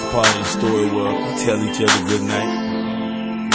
part of the story where we tell each other good night?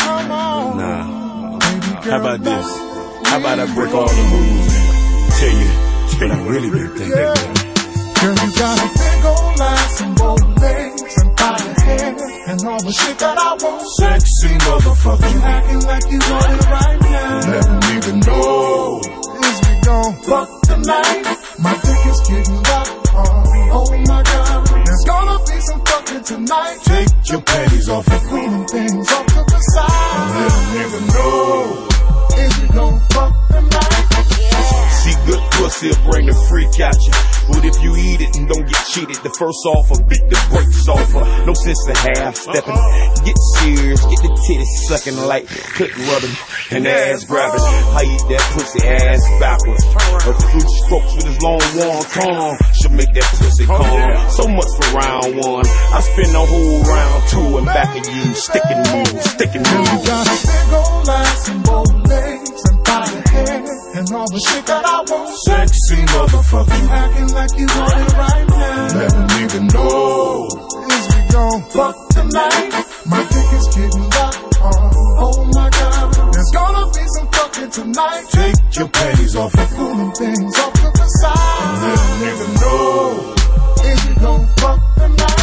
Nah. How about this? How about I break all the rules and tell you what I really been thinking? Girl, you got a big old ass and bold legs and fine hair and all the shit that I want. Sexy motherfucker. You acting like you want it right now. Never even know. Is we gon' fuck tonight? My dick is getting locked. Oh my God, there's gonna be some fucking tonight. Take your panties off and cleaning things off to the side. Never even know. Is we gon' fuck tonight? See, good pussy'll bring the freak out you. But if you eat it and don't get cheated, the first offer beat the brakes off her. No sense in half stepping. Get serious, get the titties sucking like click rubbing and ass grabbing. I eat that pussy ass backwards. A few strokes with his long warm tongue should make that pussy come. So much for round one. I spend the whole round two and back of you. Sticking moves, sticking moves. You got a big old ass and bold legs and fine hair and all the shit that I want. Sexy motherfucker. You acting like you want it right now. Never even know. Is we gon' fuck tonight? My dick is getting locked. Oh my God, there's gonna be some fucking tonight. Take your panties off and pulling things off to the side. Never even know. Is we gon' fuck tonight?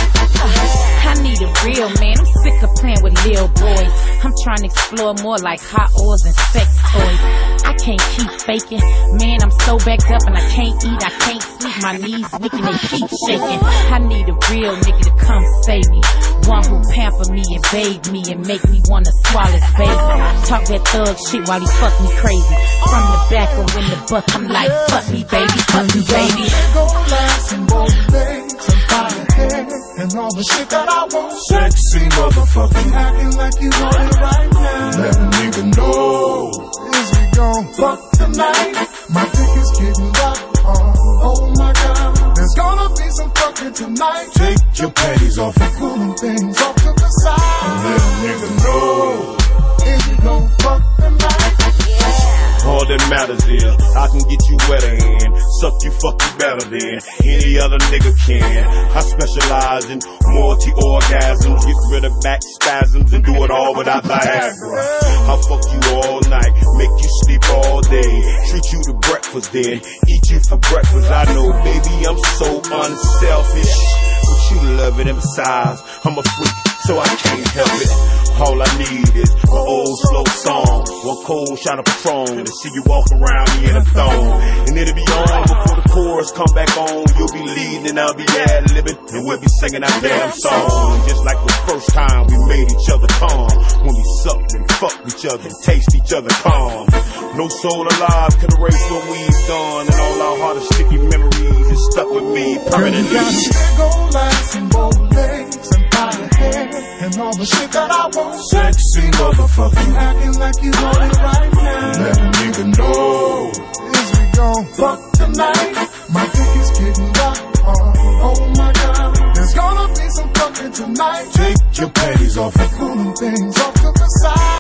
I need a real man. I'm sick of playing with little boys. I'm trying to explore more like hot oils and sex toys. I can't keep faking. Man, I'm so backed up and I can't eat, I can't sleep. My knees wicked, they keep shaking. I need a real nigga to come save me. One who pamper me and bathe me and make me wanna swallow his baby. Talk that thug shit while he fuck me crazy. From the back or in the butt, I'm like, fuck me baby, fuck me baby. Gold ass and bold legs and fine hair and all the shit that I want. Sexy motherfucker. You acting like you want it right now. Never even know. Is we gon' fuck tonight? My dick is getting locked. Oh my God, there's gonna be some fucking tonight. Take your panties off and pulling things off to the side. Never even know. Is we gon' fuck tonight? All that matters is I can get you wetter and suck you, fuck you better than any other nigga can. I specialize in multi-orgasms, get rid of back spasms and do it all without Viagra. I'll fuck you all night, make you sleep all day, treat you to breakfast then eat you for breakfast. I know, baby, I'm so unselfish, but you love it, and besides, I'm a freak, so I can't help it. All I need is an old slow song, one cold shot of Patron, to see you walk around me in a thong. And it'll be on before the chorus come back on. You'll be leading and I'll be ad-libbing, and we'll be singing our damn song. Just like the first time we made each other calm, when we sucked and fucked each other and taste each other calm. No soul alive could erase what we've done, and all our heart of sticky memories is stuck with me permanently. You got a big old ass and bold legs and fine hair and all the shit that I want. Sexy motherfucker. You acting like you want it right now. Never even know. Is we gon' fuck